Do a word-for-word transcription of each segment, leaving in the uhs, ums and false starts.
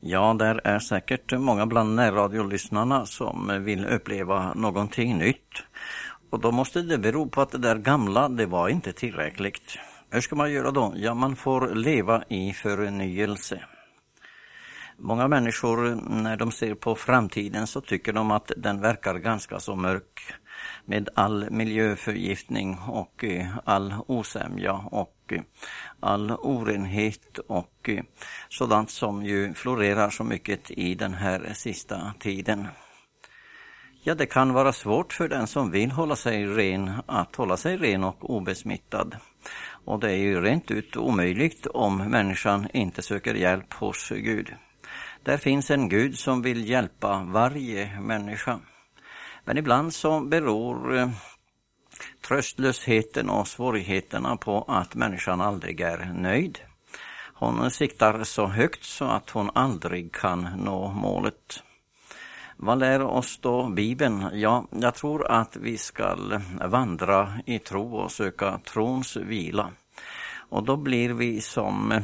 Ja, där är säkert många bland närradiolyssnarna som vill uppleva någonting nytt. Och då måste det bero på att det där gamla, det var inte tillräckligt. Hur ska man göra då? Ja, man får leva i förnyelse. Många människor, när de ser på framtiden, så tycker de att den verkar ganska så mörk. Med all miljöförgiftning och all osämja och all orenhet och sådant som ju florerar så mycket i den här sista tiden. Ja, det kan vara svårt för den som vill hålla sig ren att hålla sig ren och obesmittad. Och det är ju rent ut omöjligt om människan inte söker hjälp hos Gud. Där finns en Gud som vill hjälpa varje människa. Men ibland så beror eh, tröstlösheten och svårigheterna på att människan aldrig är nöjd. Hon siktar så högt så att hon aldrig kan nå målet. Vad lär oss då Bibeln? Ja, jag tror att vi ska vandra i tro och söka trons vila. Och då blir vi som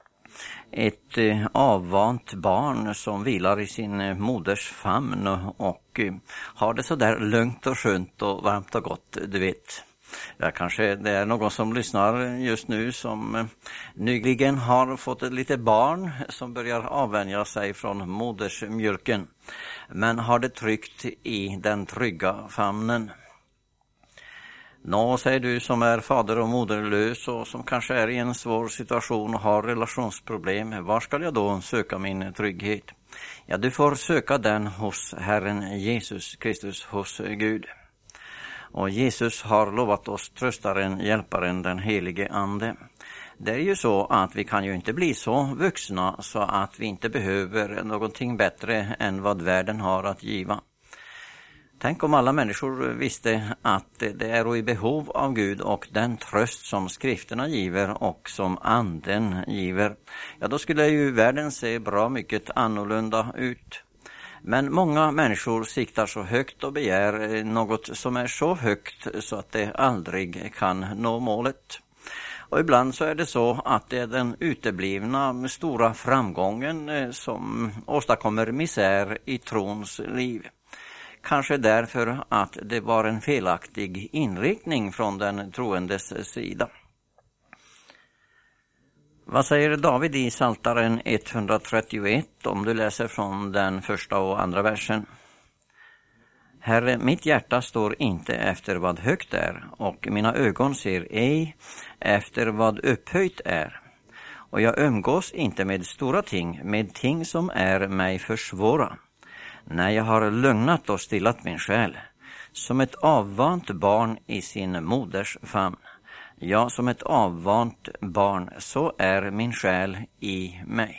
ett avvant barn som vilar i sin moders famn och har det så där lugnt och skönt och varmt och gott, du vet. Ja, kanske det är någon som lyssnar just nu som nyligen har fått ett litet barn som börjar avvänja sig från modersmjölken, men har det tryggt i den trygga famnen. Nå, säger du som är fader och moderlös och som kanske är i en svår situation och har relationsproblem. Var ska jag då söka min trygghet? Ja, du får söka den hos Herren Jesus Kristus, hos Gud. Och Jesus har lovat oss tröstaren, hjälparen, den helige ande. Det är ju så att vi kan ju inte bli så vuxna så att vi inte behöver någonting bättre än vad världen har att giva. Tänk om alla människor visste att det är i behov av Gud och den tröst som skrifterna giver och som anden giver. Ja, då skulle ju världen se bra mycket annorlunda ut. Men många människor siktar så högt och begär något som är så högt så att det aldrig kan nå målet. Och ibland så är det så att det är den uteblivna stora framgången som åstadkommer misär i trons liv. Kanske därför att det var en felaktig inriktning från den troendes sida. Vad säger David i Psaltaren etthundratrettioett om du läser från den första och andra versen? Herre, mitt hjärta står inte efter vad högt är, och mina ögon ser ej efter vad upphöjt är. Och jag umgås inte med stora ting, med ting som är mig för svåra. När jag har lugnat och stillat min själ, som ett avvant barn i sin moders famn. Ja, som ett avvant barn, så är min själ i mig.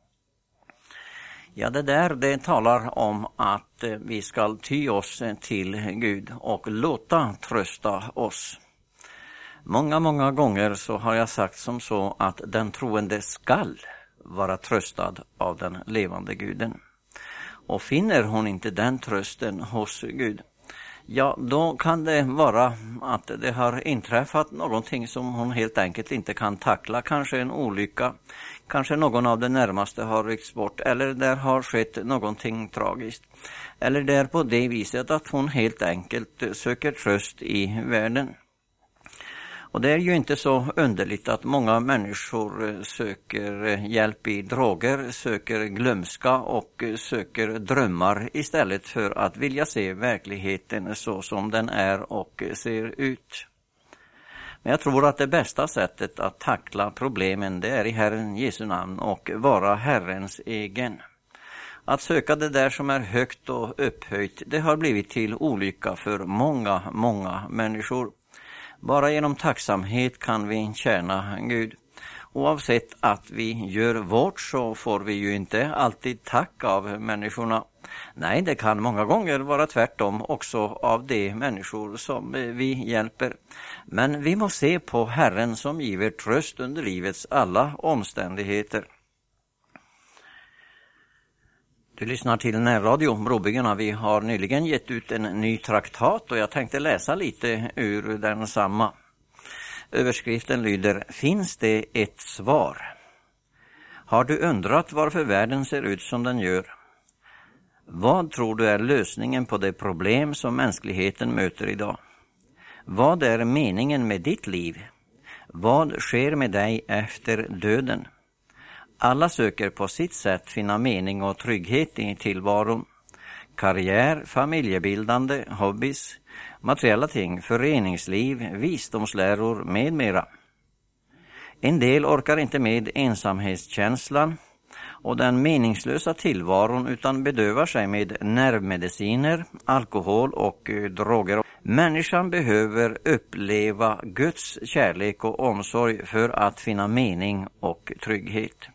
Ja, det där det talar om att vi ska ty oss till Gud och låta trösta oss. Många, många gånger så har jag sagt som så att den troende skall vara tröstad av den levande Guden. Och finner hon inte den trösten hos Gud, ja, då kan det vara att det har inträffat någonting som hon helt enkelt inte kan tackla. Kanske en olycka, kanske någon av de närmaste har ryckts bort, eller där har skett någonting tragiskt. Eller det är på det viset att hon helt enkelt söker tröst i världen. Och det är ju inte så underligt att många människor söker hjälp i droger, söker glömska och söker drömmar istället för att vilja se verkligheten så som den är och ser ut. Men jag tror att det bästa sättet att tackla problemen, det är i Herren Jesu namn och vara Herrens egen. Att söka det där som är högt och upphöjt, det har blivit till olycka för många, många människor. Bara genom tacksamhet kan vi tjäna Gud. Oavsett att vi gör vårt så får vi ju inte alltid tack av människorna. Nej, det kan många gånger vara tvärtom också av de människor som vi hjälper. Men vi måste se på Herren som giver tröst under livets alla omständigheter. Du lyssnar till närradio Brobyggarna. Vi har nyligen gett ut en ny traktat och jag tänkte läsa lite ur densamma. Överskriften lyder: Finns det ett svar? Har du undrat varför världen ser ut som den gör? Vad tror du är lösningen på det problem som mänskligheten möter idag? Vad är meningen med ditt liv? Vad sker med dig efter döden? Alla söker på sitt sätt finna mening och trygghet i tillvaron. Karriär, familjebildande, hobbys, materiella ting, föreningsliv, visdomsläror med mera. En del orkar inte med ensamhetskänslan och den meningslösa tillvaron utan bedövar sig med nervmediciner, alkohol och droger. Människan behöver uppleva Guds kärlek och omsorg för att finna mening och trygghet.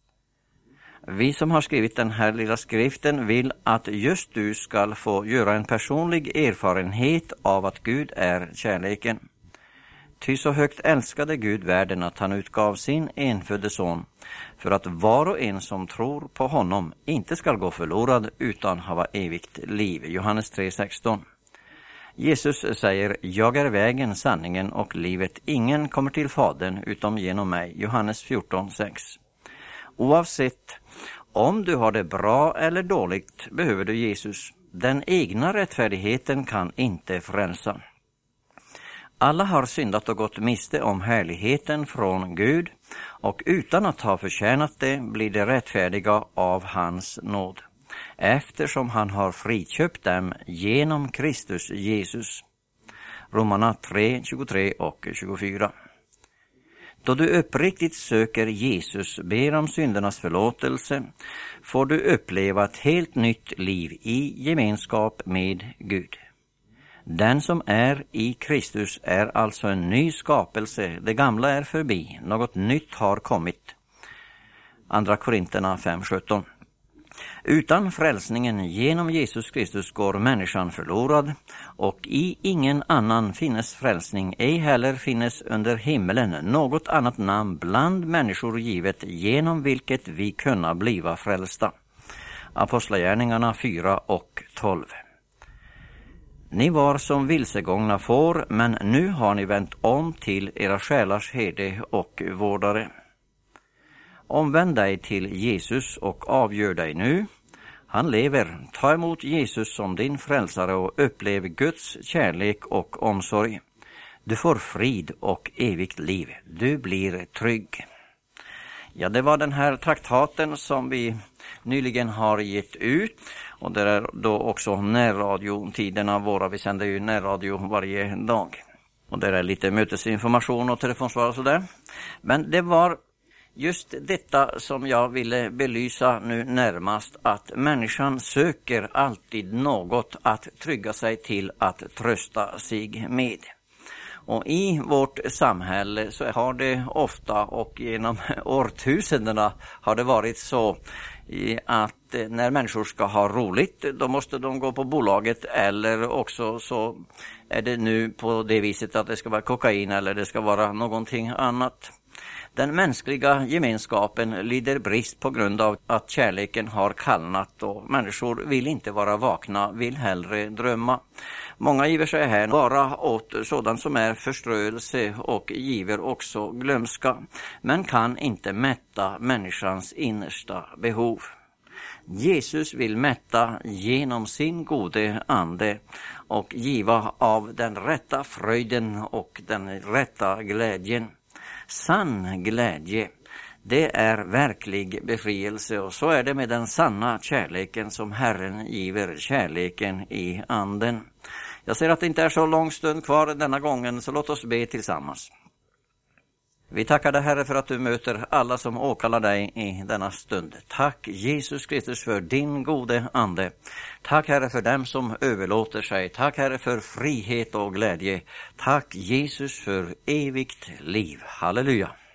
Vi som har skrivit den här lilla skriften vill att just du ska få göra en personlig erfarenhet av att Gud är kärleken. Ty så högt älskade Gud världen att han utgav sin enfödde son för att var och en som tror på honom inte ska gå förlorad utan ha evigt liv. Johannes tre sexton. Jesus säger, jag är vägen, sanningen och livet. Ingen kommer till Fadern utom genom mig. Johannes fjorton sex. Oavsett om du har det bra eller dåligt behöver du Jesus. Den egna rättfärdigheten kan inte frälsa. Alla har syndat och gått miste om härligheten från Gud, och utan att ha förtjänat det blir de rättfärdiga av hans nåd, eftersom han har friköpt dem genom Kristus Jesus. Romarna tre tjugotre och tjugofyra. Då du uppriktigt söker Jesus, ber om syndernas förlåtelse, får du uppleva ett helt nytt liv i gemenskap med Gud. Den som är i Kristus är alltså en ny skapelse. Det gamla är förbi, något nytt har kommit. Andra Korinterna fem sjutton. Utan frälsningen genom Jesus Kristus går människan förlorad, och i ingen annan finnes frälsning, ej heller finnes under himmelen något annat namn bland människor givet, genom vilket vi kunna bliva frälsta. Apostlagärningarna fyra och tolv. Ni var som vilsegångna får, men nu har ni vänt om till era själars herde och vårdare. Omvänd dig till Jesus och avgör dig nu. Han lever. Ta emot Jesus som din frälsare och upplev Guds kärlek och omsorg. Du får frid och evigt liv. Du blir trygg. Ja, det var den här traktaten som vi nyligen har gett ut. Och det är då också närradiotiderna våra. Vi sänder ju närradio varje dag. Och det är lite mötesinformation och telefonsvar och sådär. Men det var just detta som jag ville belysa nu närmast, att människan söker alltid något att trygga sig till, att trösta sig med. Och i vårt samhälle så har det ofta och genom årtusendena har det varit så att när människor ska ha roligt, då måste de gå på bolaget, eller också så är det nu på det viset att det ska vara kokain eller det ska vara någonting annat. Den mänskliga gemenskapen lider brist på grund av att kärleken har kallnat, och människor vill inte vara vakna, vill hellre drömma. Många giver sig här bara åt sådant som är förströelse och giver också glömska, men kan inte mätta människans innersta behov. Jesus vill mätta genom sin gode ande och giva av den rätta fröjden och den rätta glädjen. Sann glädje, det är verklig befrielse, och så är det med den sanna kärleken som Herren giver, kärleken i anden. Jag ser att det inte är så lång stund kvar denna gången, så låt oss be tillsammans. Vi tackar dig, Herre, för att du möter alla som åkallar dig i denna stund. Tack Jesus Kristus för din gode ande. Tack, Herre, för dem som överlåter sig. Tack, Herre, för frihet och glädje. Tack Jesus för evigt liv. Halleluja.